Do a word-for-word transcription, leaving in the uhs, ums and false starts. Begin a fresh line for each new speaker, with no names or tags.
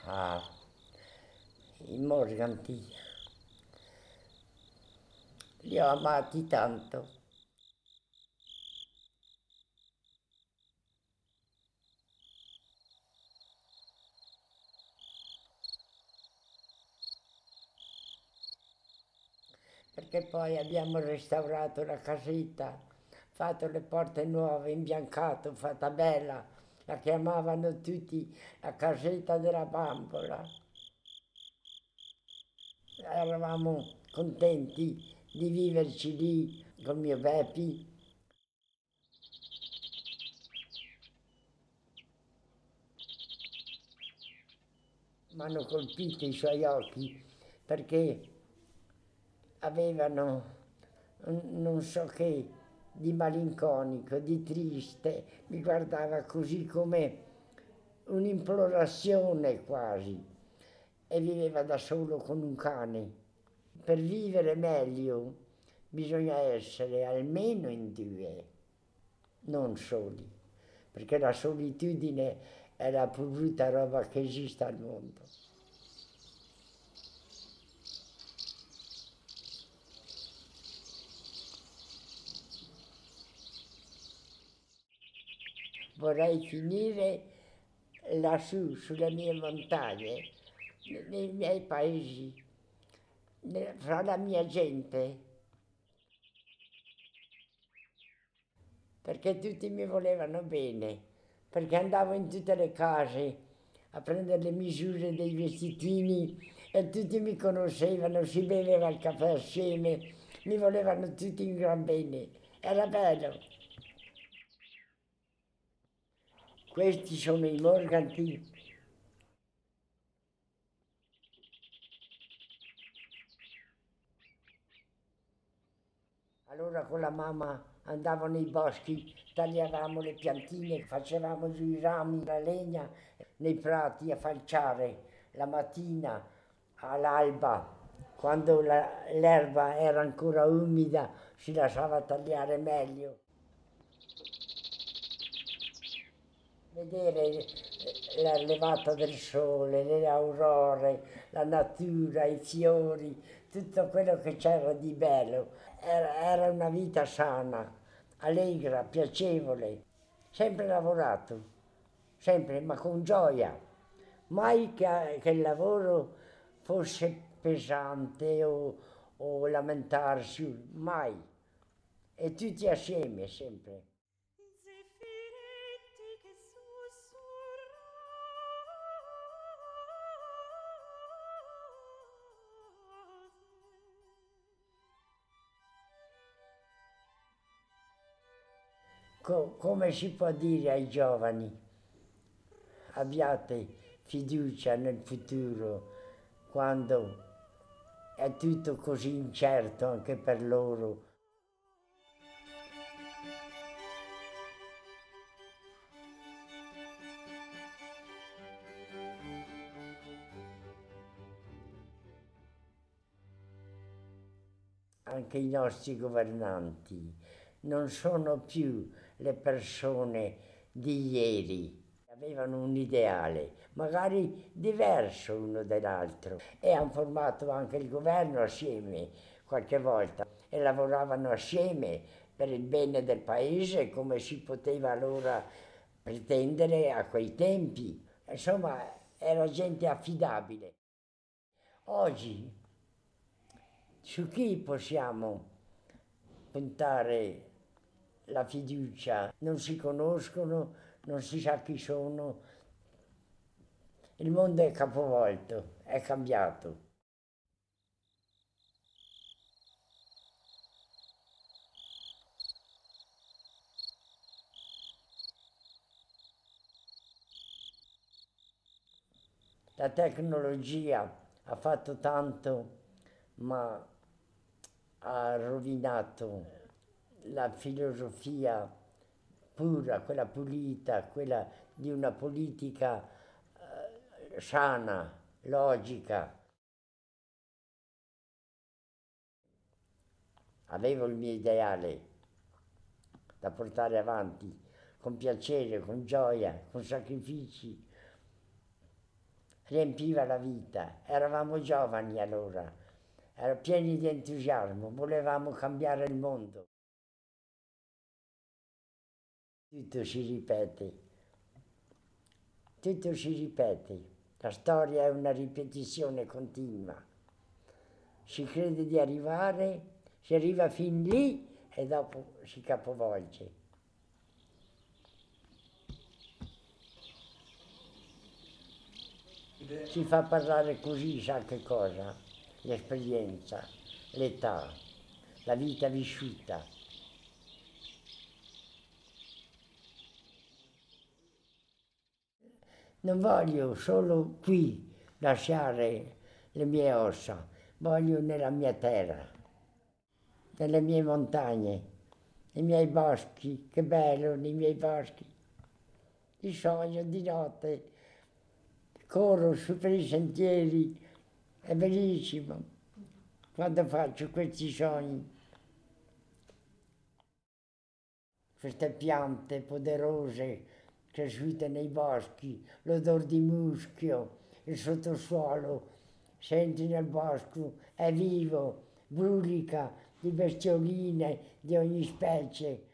Ah, i Morganti, li ho amati tanto, perché poi abbiamo restaurato la casetta, fatto le porte nuove, imbiancato, fatta bella, la chiamavano tutti la casetta della bambola. Eravamo contenti di viverci lì con mio Beppi. Mi hanno colpito i suoi occhi perché avevano un- non so che di malinconico, di triste, mi guardava così come un'implorazione quasi e viveva da solo con un cane. Per vivere meglio bisogna essere almeno in due, non soli, perché la solitudine è la più brutta roba che esista al mondo. Vorrei finire lassù, sulle mie montagne, nei miei paesi, ne- fra la mia gente, perché tutti mi volevano bene, perché andavo in tutte le case a prendere le misure dei vestitini e tutti mi conoscevano, si beveva il caffè assieme, mi volevano tutti in gran bene. Era bello. Questi sono i Morganti. Allora con la mamma andavo nei boschi, tagliavamo le piantine, facevamo giù i rami, la legna, nei prati a falciare la mattina all'alba, quando la- l'erba era ancora umida, si lasciava tagliare meglio. Vedere la levata del sole, le aurore, la natura, i fiori, tutto quello che c'era di bello. Era, era una vita sana, allegra, piacevole. Sempre lavorato, sempre, ma con gioia. Mai che, che il lavoro fosse pesante o, o lamentarsi, mai. E tutti assieme, sempre.
Zeffiretti che
Co- come si può dire ai giovani, abbiate fiducia nel futuro quando è tutto così incerto anche per loro. Anche i nostri governanti non sono più le persone di ieri. Avevano un ideale, magari diverso uno dall'altro, e hanno formato anche il governo assieme qualche volta e lavoravano assieme per il bene del paese come si poteva allora pretendere a quei tempi. Insomma, era gente affidabile. Oggi su chi possiamo puntare la fiducia? Non si conoscono, non si sa chi sono. Il mondo è capovolto, è cambiato. La tecnologia ha fatto tanto, ma ha rovinato la filosofia pura, quella pulita, quella di una politica eh, sana, logica. Avevo il mio ideale da portare avanti con piacere, con gioia, con sacrifici. riempiva la vita. Eravamo giovani allora, ero pieni di entusiasmo, volevamo cambiare il mondo. Tutto si ripete, tutto si ripete, la storia è una ripetizione continua. Si crede di arrivare, si arriva fin lì e dopo si capovolge. Ci fa parlare così, sa che cosa? L'esperienza, l'età, la vita vissuta. Non voglio solo qui lasciare le mie ossa, voglio nella mia terra, nelle mie montagne, nei miei boschi, che bello, nei miei boschi. Di sogno, di notte, corro su per i sentieri, è bellissimo quando faccio questi sogni. Queste piante poderose cresciute nei boschi, l'odor di muschio, il sottosuolo, senti nel bosco, è vivo, brulica di bestioline di ogni specie.